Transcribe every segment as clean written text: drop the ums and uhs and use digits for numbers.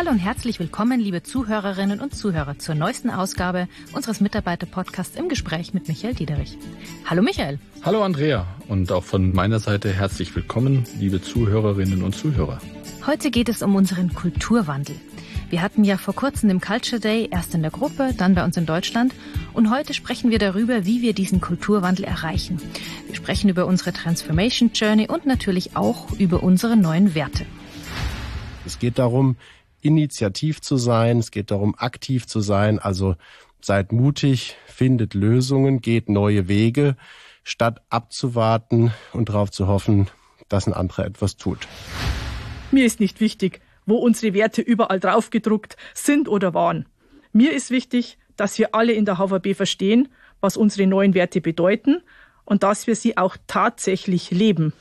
Hallo und herzlich willkommen, liebe Zuhörerinnen und Zuhörer, zur neuesten Ausgabe unseres Mitarbeiter-Podcasts im Gespräch mit Michael Diederich. Hallo Michael. Hallo Andrea und auch von meiner Seite herzlich willkommen, liebe Zuhörerinnen und Zuhörer. Heute geht es um unseren Kulturwandel. Wir hatten ja vor kurzem den Culture Day, erst in der Gruppe, dann bei uns in Deutschland. Und heute sprechen wir darüber, wie wir diesen Kulturwandel erreichen. Wir sprechen über unsere Transformation Journey und natürlich auch über unsere neuen Werte. Es geht darum, initiativ zu sein, es geht darum, aktiv zu sein. Also seid mutig, findet Lösungen, geht neue Wege, statt abzuwarten und darauf zu hoffen, dass ein anderer etwas tut. Mir ist nicht wichtig, wo unsere Werte überall draufgedruckt sind oder waren. Mir ist wichtig, dass wir alle in der HVB verstehen, was unsere neuen Werte bedeuten und dass wir sie auch tatsächlich leben.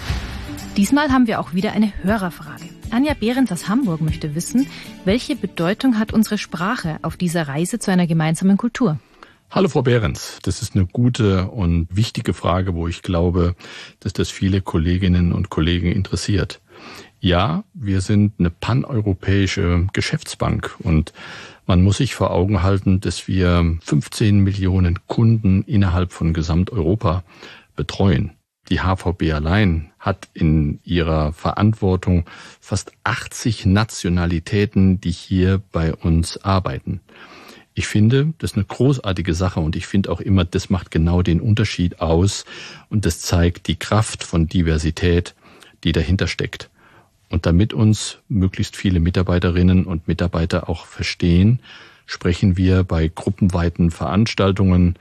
Diesmal haben wir auch wieder eine Hörerfrage. Anja Behrens aus Hamburg möchte wissen, welche Bedeutung hat unsere Sprache auf dieser Reise zu einer gemeinsamen Kultur? Hallo Frau Behrens, das ist eine gute und wichtige Frage, wo ich glaube, dass das viele Kolleginnen und Kollegen interessiert. Ja, wir sind eine paneuropäische Geschäftsbank und man muss sich vor Augen halten, dass wir 15 Millionen Kunden innerhalb von Gesamteuropa betreuen. Die HVB allein hat in ihrer Verantwortung fast 80 Nationalitäten, die hier bei uns arbeiten. Ich finde, das ist eine großartige Sache und ich finde auch immer, das macht genau den Unterschied aus und das zeigt die Kraft von Diversität, die dahinter steckt. Und damit uns möglichst viele Mitarbeiterinnen und Mitarbeiter auch verstehen, sprechen wir bei gruppenweiten Veranstaltungen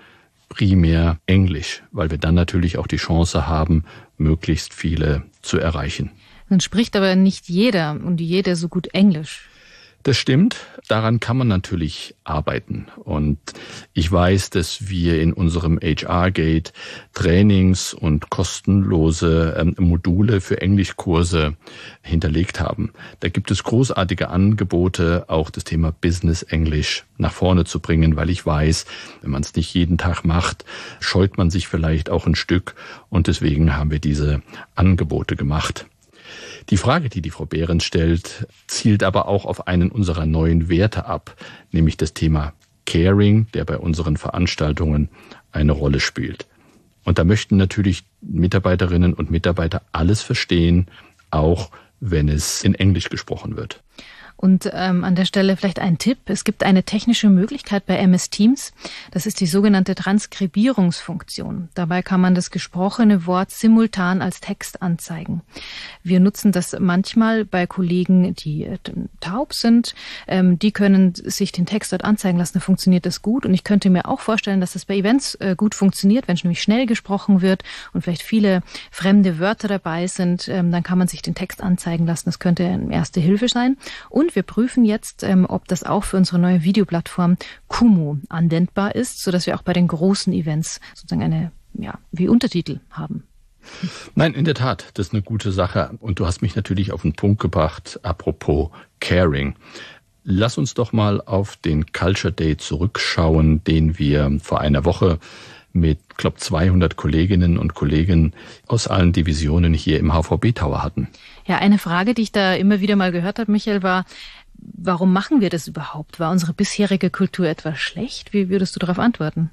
primär Englisch, weil wir dann natürlich auch die Chance haben, möglichst viele zu erreichen. Dann spricht aber nicht jeder und jede so gut Englisch. Das stimmt, daran kann man natürlich arbeiten. Und ich weiß, dass wir in unserem HR-Gate Trainings und kostenlose Module für Englischkurse hinterlegt haben. Da gibt es großartige Angebote, auch das Thema Business English nach vorne zu bringen, weil ich weiß, wenn man es nicht jeden Tag macht, scheut man sich vielleicht auch ein Stück. Und deswegen haben wir diese Angebote gemacht. Die Frage, die Frau Behrens stellt, zielt aber auch auf einen unserer neuen Werte ab, nämlich das Thema Caring, der bei unseren Veranstaltungen eine Rolle spielt. Und da möchten natürlich Mitarbeiterinnen und Mitarbeiter alles verstehen, auch wenn es in Englisch gesprochen wird. Und an der Stelle vielleicht ein Tipp. Es gibt eine technische Möglichkeit bei MS Teams. Das ist die sogenannte Transkribierungsfunktion. Dabei kann man das gesprochene Wort simultan als Text anzeigen. Wir nutzen das manchmal bei Kollegen, die taub sind. Die können sich den Text dort anzeigen lassen. Da funktioniert das gut. Und ich könnte mir auch vorstellen, dass das bei Events gut funktioniert, wenn es nämlich schnell gesprochen wird und vielleicht viele fremde Wörter dabei sind. Dann kann man sich den Text anzeigen lassen. Das könnte eine erste Hilfe sein. Und wir prüfen jetzt, ob das auch für unsere neue Videoplattform Kumu anwendbar ist, sodass wir auch bei den großen Events sozusagen wie Untertitel haben. Nein, in der Tat, das ist eine gute Sache. Und du hast mich natürlich auf den Punkt gebracht, apropos Caring. Lass uns doch mal auf den Culture Day zurückschauen, den wir vor einer Woche mit, 200 Kolleginnen und Kollegen aus allen Divisionen hier im HVB Tower hatten. Ja, eine Frage, die ich da immer wieder mal gehört habe, Michael, war, warum machen wir das überhaupt? War unsere bisherige Kultur etwas schlecht? Wie würdest du darauf antworten?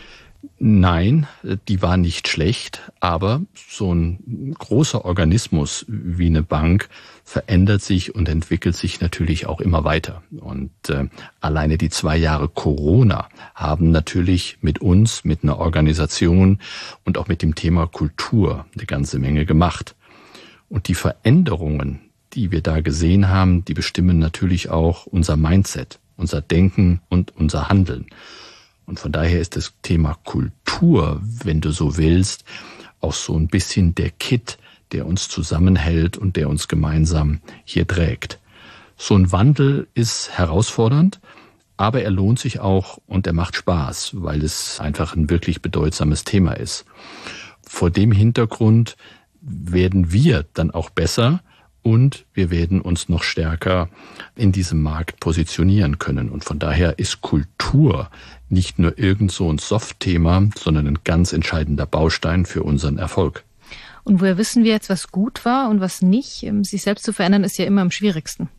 Nein, die war nicht schlecht, aber so ein großer Organismus wie eine Bank verändert sich und entwickelt sich natürlich auch immer weiter. Und alleine die 2 Jahre Corona haben natürlich mit uns, mit einer Organisation und auch mit dem Thema Kultur eine ganze Menge gemacht. Und die Veränderungen, die wir da gesehen haben, die bestimmen natürlich auch unser Mindset, unser Denken und unser Handeln. Und von daher ist das Thema Kultur, wenn du so willst, auch so ein bisschen der Kitt, der uns zusammenhält und der uns gemeinsam hier trägt. So ein Wandel ist herausfordernd, aber er lohnt sich auch und er macht Spaß, weil es einfach ein wirklich bedeutsames Thema ist. Vor dem Hintergrund werden wir dann auch besser und wir werden uns noch stärker in diesem Markt positionieren können. Und von daher ist Kultur nicht nur irgend so ein Soft-Thema, sondern ein ganz entscheidender Baustein für unseren Erfolg. Und woher wissen wir jetzt, was gut war und was nicht? Sich selbst zu verändern ist ja immer am schwierigsten.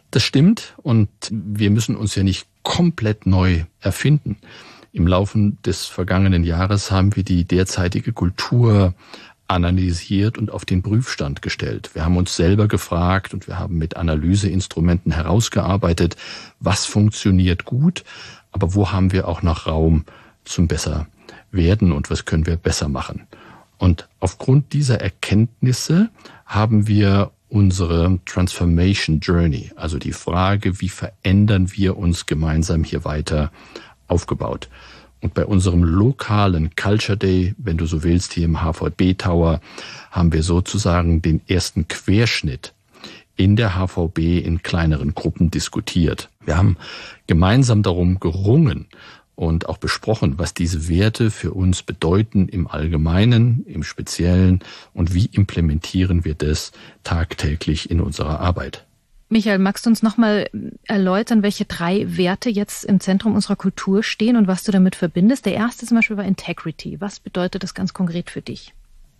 Das stimmt und wir müssen uns ja nicht komplett neu erfinden. Im Laufe des vergangenen Jahres haben wir die derzeitige Kultur analysiert und auf den Prüfstand gestellt. Wir haben uns selber gefragt und wir haben mit Analyseinstrumenten herausgearbeitet, was funktioniert gut, aber wo haben wir auch noch Raum zum Besserwerden und was können wir besser machen. Und aufgrund dieser Erkenntnisse haben wir unsere Transformation Journey, also die Frage, wie verändern wir uns gemeinsam hier weiter, aufgebaut. Und bei unserem lokalen Culture Day, wenn du so willst, hier im HVB Tower, haben wir sozusagen den ersten Querschnitt in der HVB in kleineren Gruppen diskutiert. Wir haben gemeinsam darum gerungen und auch besprochen, was diese Werte für uns bedeuten im Allgemeinen, im Speziellen und wie implementieren wir das tagtäglich in unserer Arbeit. Michael, magst du uns nochmal erläutern, welche 3 Werte jetzt im Zentrum unserer Kultur stehen und was du damit verbindest? Der erste zum Beispiel war Integrity. Was bedeutet das ganz konkret für dich?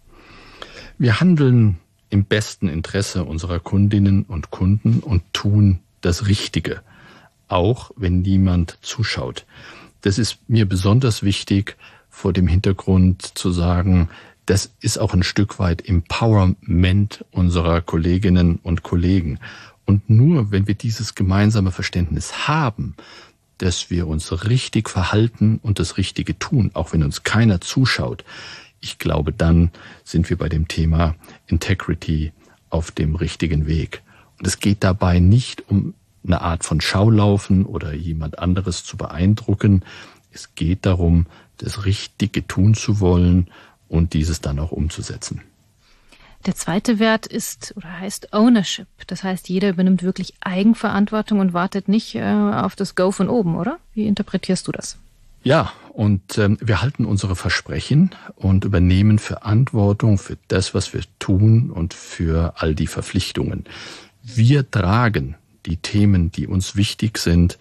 Wir handeln im besten Interesse unserer Kundinnen und Kunden und tun das Richtige, auch wenn niemand zuschaut. Das ist mir besonders wichtig, vor dem Hintergrund zu sagen, das ist auch ein Stück weit Empowerment unserer Kolleginnen und Kollegen. Und nur wenn wir dieses gemeinsame Verständnis haben, dass wir uns richtig verhalten und das Richtige tun, auch wenn uns keiner zuschaut, ich glaube, dann sind wir bei dem Thema Integrity auf dem richtigen Weg. Und es geht dabei nicht um eine Art von Schaulaufen oder jemand anderes zu beeindrucken. Es geht darum, das Richtige tun zu wollen und dieses dann auch umzusetzen. Der zweite Wert ist oder heißt Ownership. Das heißt, jeder übernimmt wirklich Eigenverantwortung und wartet nicht auf das Go von oben, oder? Wie interpretierst du das? Ja, und wir halten unsere Versprechen und übernehmen Verantwortung für das, was wir tun und für all die Verpflichtungen. Wir tragen die Themen, die uns wichtig sind,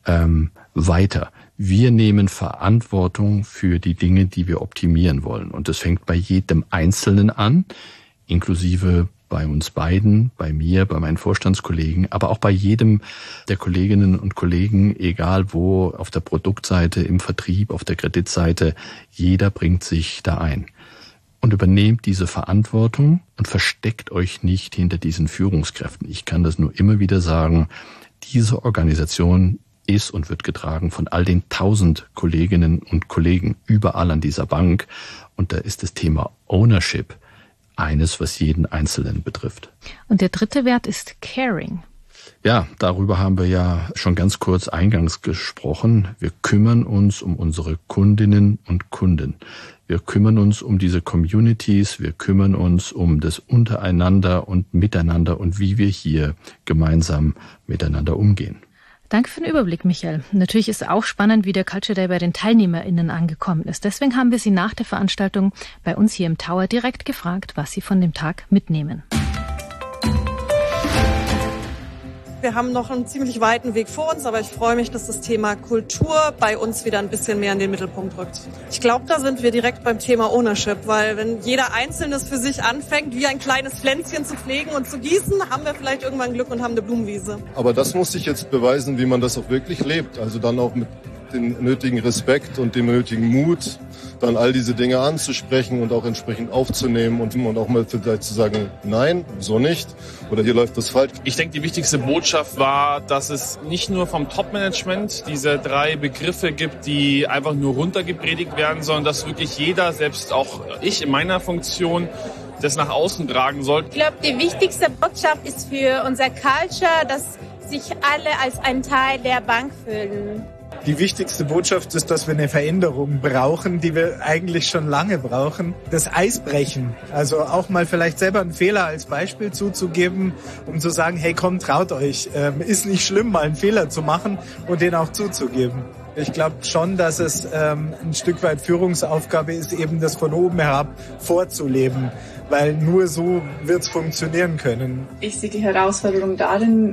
weiter. Wir nehmen Verantwortung für die Dinge, die wir optimieren wollen. Und das fängt bei jedem Einzelnen an, inklusive bei uns beiden, bei mir, bei meinen Vorstandskollegen, aber auch bei jedem der Kolleginnen und Kollegen, egal wo, auf der Produktseite, im Vertrieb, auf der Kreditseite, jeder bringt sich da ein. Und übernehmt diese Verantwortung und versteckt euch nicht hinter diesen Führungskräften. Ich kann das nur immer wieder sagen, diese Organisation ist und wird getragen von all den 1000 Kolleginnen und Kollegen überall an dieser Bank. Und da ist das Thema Ownership eines, was jeden Einzelnen betrifft. Und der dritte Wert ist Caring. Ja, darüber haben wir ja schon ganz kurz eingangs gesprochen. Wir kümmern uns um unsere Kundinnen und Kunden. Wir kümmern uns um diese Communities. Wir kümmern uns um das Untereinander und Miteinander und wie wir hier gemeinsam miteinander umgehen. Danke für den Überblick, Michael. Natürlich ist auch spannend, wie der Culture Day bei den TeilnehmerInnen angekommen ist. Deswegen haben wir Sie nach der Veranstaltung bei uns hier im Tower direkt gefragt, was Sie von dem Tag mitnehmen. Wir haben noch einen ziemlich weiten Weg vor uns, aber ich freue mich, dass das Thema Kultur bei uns wieder ein bisschen mehr in den Mittelpunkt rückt. Ich glaube, da sind wir direkt beim Thema Ownership, weil wenn jeder Einzelne es für sich anfängt, wie ein kleines Pflänzchen zu pflegen und zu gießen, haben wir vielleicht irgendwann Glück und haben eine Blumenwiese. Aber das muss sich jetzt beweisen, wie man das auch wirklich lebt. Also dann auch mit dem nötigen Respekt und dem nötigen Mut, dann all diese Dinge anzusprechen und auch entsprechend aufzunehmen und auch mal vielleicht zu sagen, nein, so nicht oder hier läuft das falsch. Ich denke, die wichtigste Botschaft war, dass es nicht nur vom Top-Management diese 3 Begriffe gibt, die einfach nur runtergepredigt werden, sondern dass wirklich jeder, selbst auch ich in meiner Funktion, das nach außen tragen soll. Ich glaube, die wichtigste Botschaft ist für unser Culture, dass sich alle als ein Teil der Bank fühlen. Die wichtigste Botschaft ist, dass wir eine Veränderung brauchen, die wir eigentlich schon lange brauchen. Das Eisbrechen, also auch mal vielleicht selber einen Fehler als Beispiel zuzugeben, um zu sagen, hey komm, traut euch, ist nicht schlimm, mal einen Fehler zu machen und den auch zuzugeben. Ich glaube schon, dass es ein Stück weit Führungsaufgabe ist, eben das von oben herab vorzuleben, weil nur so wird es funktionieren können. Ich sehe die Herausforderung darin,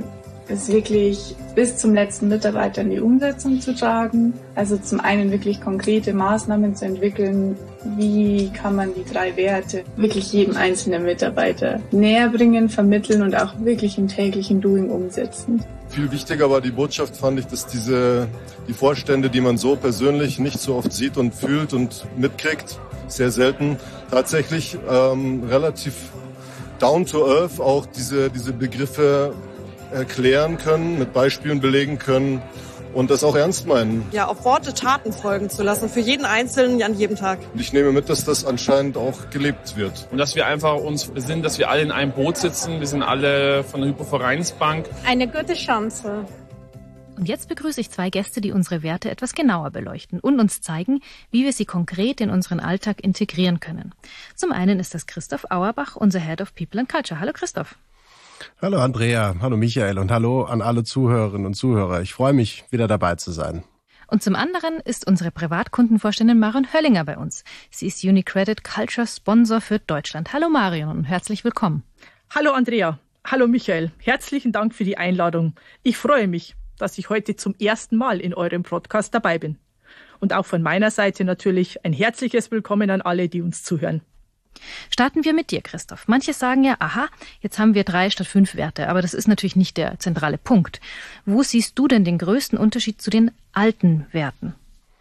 ist wirklich bis zum letzten Mitarbeiter in die Umsetzung zu tragen. Also zum einen wirklich konkrete Maßnahmen zu entwickeln, wie kann man die 3 Werte wirklich jedem einzelnen Mitarbeiter näher bringen, vermitteln und auch wirklich im täglichen Doing umsetzen. Viel wichtiger war die Botschaft, fand ich, dass die Vorstände, die man so persönlich nicht so oft sieht und fühlt und mitkriegt, sehr selten, tatsächlich relativ down to earth auch diese Begriffe erklären können, mit Beispielen belegen können und das auch ernst meinen. Ja, auf Worte Taten folgen zu lassen, für jeden Einzelnen an jedem Tag. Und ich nehme mit, dass das anscheinend auch gelebt wird. Und dass wir einfach uns besinnen, dass wir alle in einem Boot sitzen. Wir sind alle von der Hypo-Vereinsbank. Eine gute Chance. Und jetzt begrüße ich 2 Gäste, die unsere Werte etwas genauer beleuchten und uns zeigen, wie wir sie konkret in unseren Alltag integrieren können. Zum einen ist das Christoph Auerbach, unser Head of People and Culture. Hallo Christoph. Hallo Andrea, hallo Michael und hallo an alle Zuhörerinnen und Zuhörer. Ich freue mich, wieder dabei zu sein. Und zum anderen ist unsere Privatkundenvorständin Marion Höllinger bei uns. Sie ist UniCredit Culture Sponsor für Deutschland. Hallo Marion und herzlich willkommen. Hallo Andrea, hallo Michael. Herzlichen Dank für die Einladung. Ich freue mich, dass ich heute zum ersten Mal in eurem Podcast dabei bin. Und auch von meiner Seite natürlich ein herzliches Willkommen an alle, die uns zuhören. Starten wir mit dir, Christoph. Manche sagen ja, aha, jetzt haben wir 3 statt 5 Werte, aber das ist natürlich nicht der zentrale Punkt. Wo siehst du denn den größten Unterschied zu den alten Werten?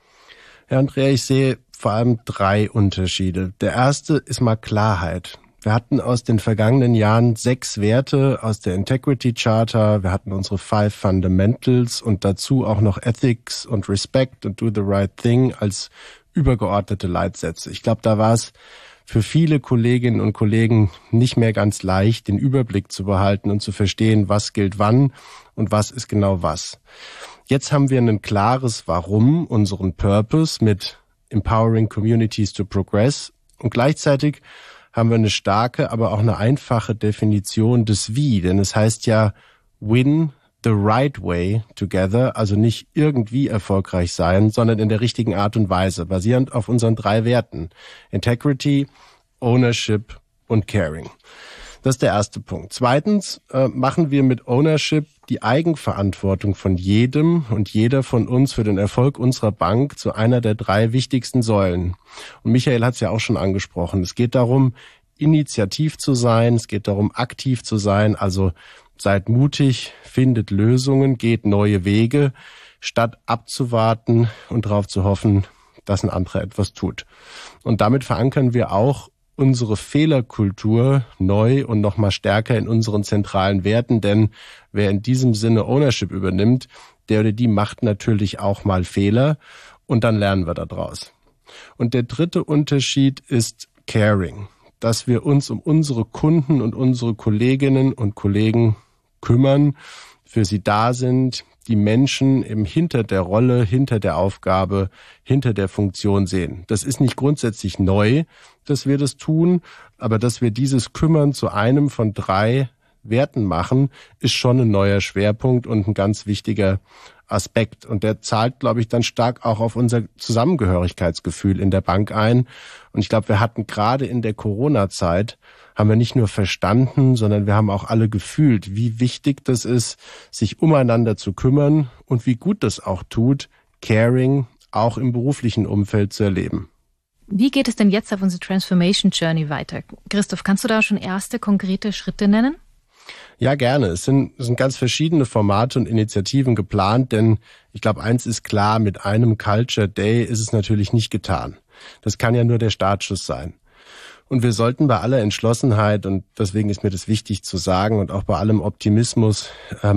Ja, Andrea, ich sehe vor allem 3 Unterschiede. Der erste ist mal Klarheit. Wir hatten aus den vergangenen Jahren 6 Werte aus der Integrity Charter. Wir hatten unsere 5 Fundamentals und dazu auch noch Ethics und Respect und Do the Right Thing als übergeordnete Leitsätze. Ich glaube, da war es für viele Kolleginnen und Kollegen nicht mehr ganz leicht, den Überblick zu behalten und zu verstehen, was gilt wann und was ist genau was. Jetzt haben wir ein klares Warum, unseren Purpose mit Empowering Communities to Progress und gleichzeitig haben wir eine starke, aber auch eine einfache Definition des Wie, denn es heißt ja Win the right way together, also nicht irgendwie erfolgreich sein, sondern in der richtigen Art und Weise, basierend auf unseren 3 Werten: Integrity, Ownership und Caring. Das ist der erste Punkt. Zweitens machen wir mit Ownership die Eigenverantwortung von jedem und jeder von uns für den Erfolg unserer Bank zu einer der 3 wichtigsten Säulen. Und Michael hat es ja auch schon angesprochen. Es geht darum, initiativ zu sein, es geht darum, aktiv zu sein, also seid mutig, findet Lösungen, geht neue Wege, statt abzuwarten und darauf zu hoffen, dass ein anderer etwas tut. Und damit verankern wir auch unsere Fehlerkultur neu und noch mal stärker in unseren zentralen Werten, denn wer in diesem Sinne Ownership übernimmt, der oder die macht natürlich auch mal Fehler und dann lernen wir daraus. Und der dritte Unterschied ist Caring, dass wir uns um unsere Kunden und unsere Kolleginnen und Kollegen kümmern, für sie da sind, die Menschen eben hinter der Rolle, hinter der Aufgabe, hinter der Funktion sehen. Das ist nicht grundsätzlich neu, dass wir das tun, aber dass wir dieses Kümmern zu einem von 3 Werten machen, ist schon ein neuer Schwerpunkt und ein ganz wichtiger Aspekt. Und der zahlt, glaube ich, dann stark auch auf unser Zusammengehörigkeitsgefühl in der Bank ein. Und ich glaube, wir hatten gerade in der Corona-Zeit, haben wir nicht nur verstanden, sondern wir haben auch alle gefühlt, wie wichtig das ist, sich umeinander zu kümmern und wie gut das auch tut, Caring auch im beruflichen Umfeld zu erleben. Wie geht es denn jetzt auf unsere Transformation Journey weiter? Christoph, kannst du da schon erste konkrete Schritte nennen? Ja, gerne. Es sind ganz verschiedene Formate und Initiativen geplant, denn ich glaube, eins ist klar, mit einem Culture Day ist es natürlich nicht getan. Das kann ja nur der Startschuss sein. Und wir sollten bei aller Entschlossenheit, und deswegen ist mir das wichtig zu sagen, und auch bei allem Optimismus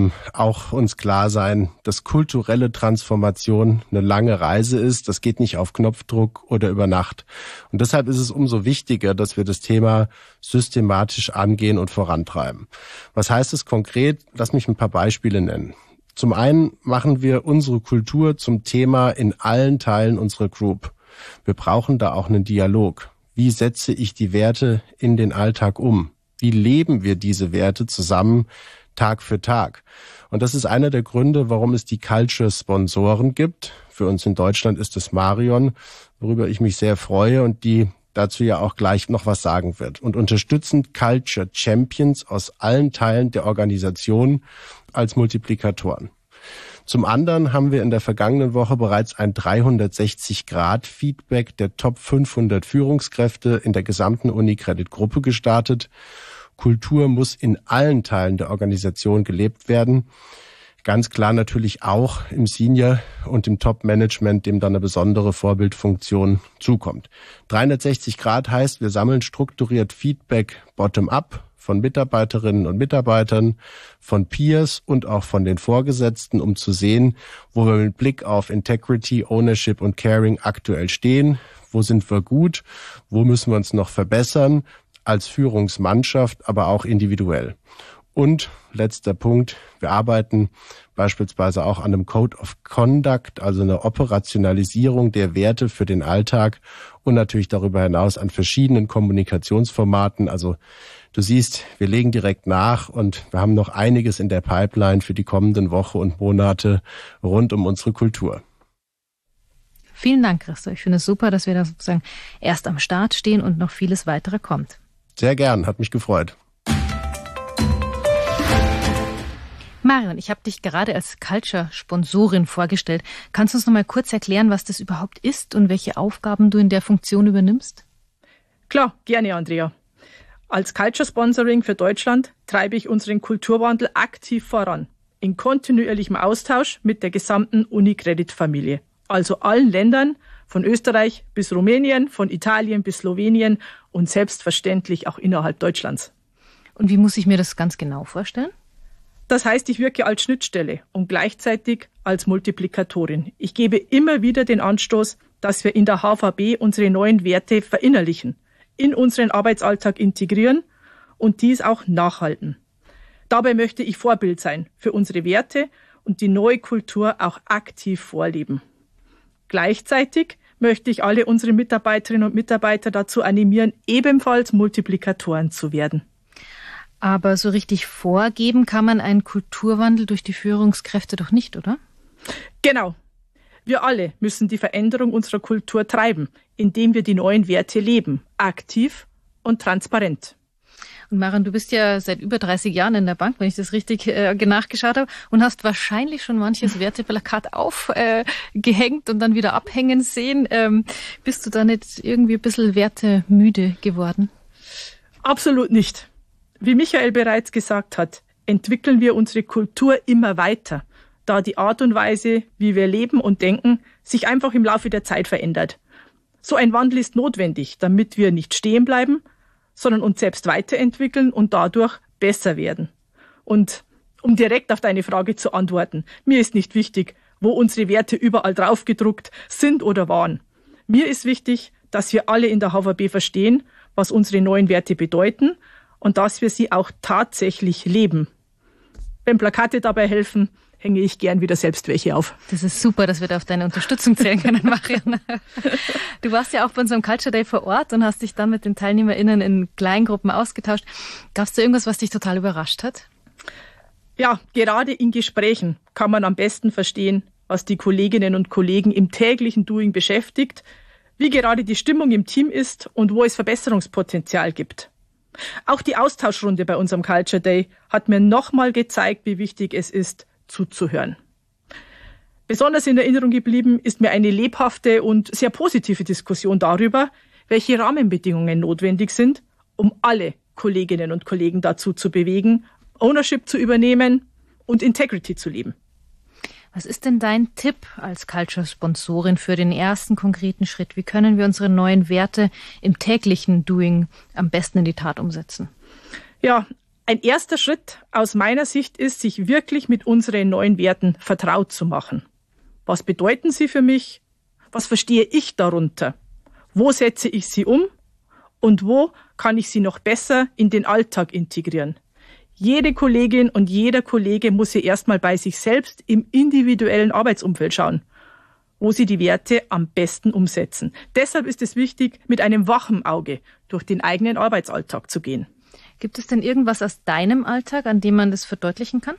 auch uns klar sein, dass kulturelle Transformation eine lange Reise ist. Das geht nicht auf Knopfdruck oder über Nacht. Und deshalb ist es umso wichtiger, dass wir das Thema systematisch angehen und vorantreiben. Was heißt es konkret? Lass mich ein paar Beispiele nennen. Zum einen machen wir unsere Kultur zum Thema in allen Teilen unserer Group. Wir brauchen da auch einen Dialog. Wie setze ich die Werte in den Alltag um? Wie leben wir diese Werte zusammen Tag für Tag? Und das ist einer der Gründe, warum es die Culture-Sponsoren gibt. Für uns in Deutschland ist es Marion, worüber ich mich sehr freue und die dazu ja auch gleich noch was sagen wird, und unterstützen Culture Champions aus allen Teilen der Organisation als Multiplikatoren. Zum anderen haben wir in der vergangenen Woche bereits ein 360-Grad-Feedback der Top 500 Führungskräfte in der gesamten UniCredit-Gruppe gestartet. Kultur muss in allen Teilen der Organisation gelebt werden. Ganz klar natürlich auch im Senior- und im Top-Management, dem dann eine besondere Vorbildfunktion zukommt. 360 Grad heißt, wir sammeln strukturiert Feedback bottom-up von Mitarbeiterinnen und Mitarbeitern, von Peers und auch von den Vorgesetzten, um zu sehen, wo wir mit Blick auf Integrity, Ownership und Caring aktuell stehen, wo sind wir gut, wo müssen wir uns noch verbessern, als Führungsmannschaft, aber auch individuell. Und letzter Punkt, wir arbeiten beispielsweise auch an einem Code of Conduct, also eine Operationalisierung der Werte für den Alltag und natürlich darüber hinaus an verschiedenen Kommunikationsformaten. Also du siehst, wir legen direkt nach und wir haben noch einiges in der Pipeline für die kommenden Wochen und Monate rund um unsere Kultur. Vielen Dank, Christo. Ich finde es super, dass wir da sozusagen erst am Start stehen und noch vieles weitere kommt. Sehr gern, hat mich gefreut. Marion, ich habe dich gerade als Culture-Sponsorin vorgestellt. Kannst du uns noch mal kurz erklären, was das überhaupt ist und welche Aufgaben du in der Funktion übernimmst? Klar, gerne, Andrea. Als Culture-Sponsoring für Deutschland treibe ich unseren Kulturwandel aktiv voran, in kontinuierlichem Austausch mit der gesamten UniCredit-Familie, also allen Ländern, von Österreich bis Rumänien, von Italien bis Slowenien und selbstverständlich auch innerhalb Deutschlands. Und wie muss ich mir das ganz genau vorstellen? Das heißt, ich wirke als Schnittstelle und gleichzeitig als Multiplikatorin. Ich gebe immer wieder den Anstoß, dass wir in der HVB unsere neuen Werte verinnerlichen, in unseren Arbeitsalltag integrieren und dies auch nachhalten. Dabei möchte ich Vorbild sein für unsere Werte und die neue Kultur auch aktiv vorleben. Gleichzeitig möchte ich alle unsere Mitarbeiterinnen und Mitarbeiter dazu animieren, ebenfalls Multiplikatoren zu werden. Aber so richtig vorgeben kann man einen Kulturwandel durch die Führungskräfte doch nicht, oder? Genau. Wir alle müssen die Veränderung unserer Kultur treiben, indem wir die neuen Werte leben, aktiv und transparent. Und Marion, du bist ja seit über 30 Jahren in der Bank, wenn ich das richtig nachgeschaut habe, und hast wahrscheinlich schon manches Werteplakat aufgehängt und dann wieder abhängen sehen. Bist du da nicht irgendwie ein bisschen wertemüde geworden? Absolut nicht. Wie Michael bereits gesagt hat, entwickeln wir unsere Kultur immer weiter, da die Art und Weise, wie wir leben und denken, sich einfach im Laufe der Zeit verändert. So ein Wandel ist notwendig, damit wir nicht stehen bleiben, sondern uns selbst weiterentwickeln und dadurch besser werden. Und um direkt auf deine Frage zu antworten, mir ist nicht wichtig, wo unsere Werte überall draufgedruckt sind oder waren. Mir ist wichtig, dass wir alle in der HVB verstehen, was unsere neuen Werte bedeuten, und dass wir sie auch tatsächlich leben. Wenn Plakate dabei helfen, hänge ich gern wieder selbst welche auf. Das ist super, dass wir da auf deine Unterstützung zählen können, Marion. Du warst ja auch bei unserem Culture Day vor Ort und hast dich dann mit den TeilnehmerInnen in Kleingruppen ausgetauscht. Gab es da irgendwas, was dich total überrascht hat? Ja, gerade in Gesprächen kann man am besten verstehen, was die Kolleginnen und Kollegen im täglichen Doing beschäftigt, wie gerade die Stimmung im Team ist und wo es Verbesserungspotenzial gibt. Auch die Austauschrunde bei unserem Culture Day hat mir nochmal gezeigt, wie wichtig es ist, zuzuhören. Besonders in Erinnerung geblieben ist mir eine lebhafte und sehr positive Diskussion darüber, welche Rahmenbedingungen notwendig sind, um alle Kolleginnen und Kollegen dazu zu bewegen, Ownership zu übernehmen und Integrity zu leben. Was ist denn dein Tipp als Culture-Sponsorin für den ersten konkreten Schritt? Wie können wir unsere neuen Werte im täglichen Doing am besten in die Tat umsetzen? Ja, ein erster Schritt aus meiner Sicht ist, sich wirklich mit unseren neuen Werten vertraut zu machen. Was bedeuten sie für mich? Was verstehe ich darunter? Wo setze ich sie um? Und wo kann ich sie noch besser in den Alltag integrieren? Jede Kollegin und jeder Kollege muss hier erstmal bei sich selbst im individuellen Arbeitsumfeld schauen, wo sie die Werte am besten umsetzen. Deshalb ist es wichtig, mit einem wachen Auge durch den eigenen Arbeitsalltag zu gehen. Gibt es denn irgendwas aus deinem Alltag, an dem man das verdeutlichen kann?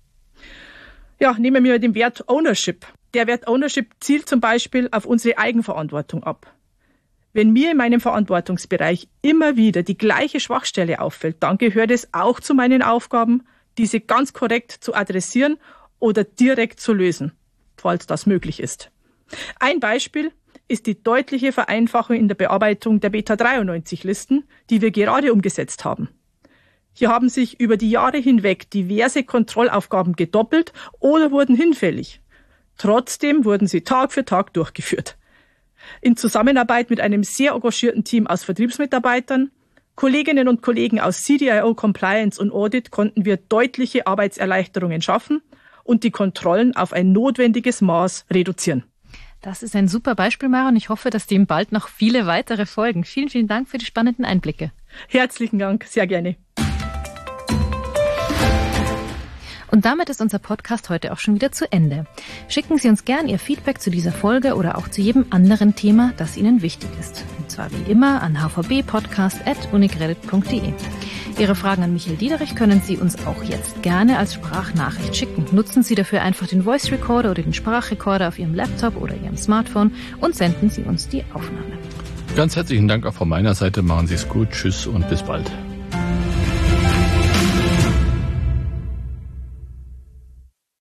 Ja, nehmen wir den Wert Ownership. Der Wert Ownership zielt zum Beispiel auf unsere Eigenverantwortung ab. Wenn mir in meinem Verantwortungsbereich immer wieder die gleiche Schwachstelle auffällt, dann gehört es auch zu meinen Aufgaben, diese ganz korrekt zu adressieren oder direkt zu lösen, falls das möglich ist. Ein Beispiel ist die deutliche Vereinfachung in der Bearbeitung der Beta-93-Listen, die wir gerade umgesetzt haben. Hier haben sich über die Jahre hinweg diverse Kontrollaufgaben gedoppelt oder wurden hinfällig. Trotzdem wurden sie Tag für Tag durchgeführt. In Zusammenarbeit mit einem sehr engagierten Team aus Vertriebsmitarbeitern, Kolleginnen und Kollegen aus CDIO, Compliance und Audit konnten wir deutliche Arbeitserleichterungen schaffen und die Kontrollen auf ein notwendiges Maß reduzieren. Das ist ein super Beispiel, Mara, und ich hoffe, dass dem bald noch viele weitere folgen. Vielen, vielen Dank für die spannenden Einblicke. Herzlichen Dank, sehr gerne. Und damit ist unser Podcast heute auch schon wieder zu Ende. Schicken Sie uns gern Ihr Feedback zu dieser Folge oder auch zu jedem anderen Thema, das Ihnen wichtig ist. Und zwar wie immer an hvbpodcast@unicredit.de. Ihre Fragen an Michael Diederich können Sie uns auch jetzt gerne als Sprachnachricht schicken. Nutzen Sie dafür einfach den Voice Recorder oder den Sprachrekorder auf Ihrem Laptop oder Ihrem Smartphone und senden Sie uns die Aufnahme. Ganz herzlichen Dank auch von meiner Seite. Machen Sie es gut. Tschüss und bis bald.